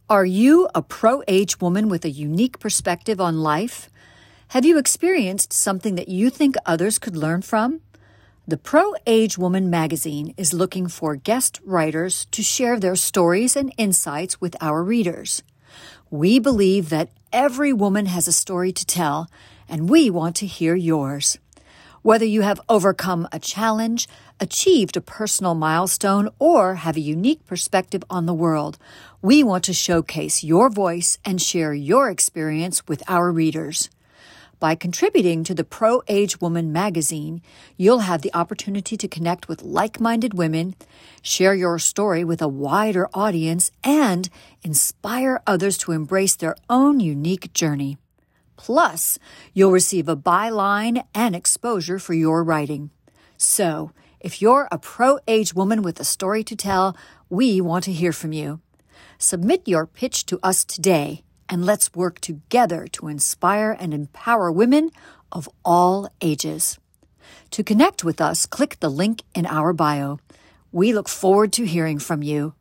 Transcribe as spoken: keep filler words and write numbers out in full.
Are you a pro-age woman with a unique perspective on life? Have you experienced something that you think others could learn from? The Pro-Age Woman magazine is looking for guest writers to share their stories and insights with our readers. We believe that every woman has a story to tell, and we want to hear yours. Whether you have overcome a challenge, achieved a personal milestone, or have a unique perspective on the world, we want to showcase your voice and share your experience with our readers. By contributing to the Pro-Age Woman magazine, you'll have the opportunity to connect with like-minded women, share your story with a wider audience, and inspire others to embrace their own unique journey. Plus, you'll receive a byline and exposure for your writing. So, if you're a pro-age woman with a story to tell, we want to hear from you. Submit your pitch to us today, and let's work together to inspire and empower women of all ages. To connect with us, click the link in our bio. We look forward to hearing from you.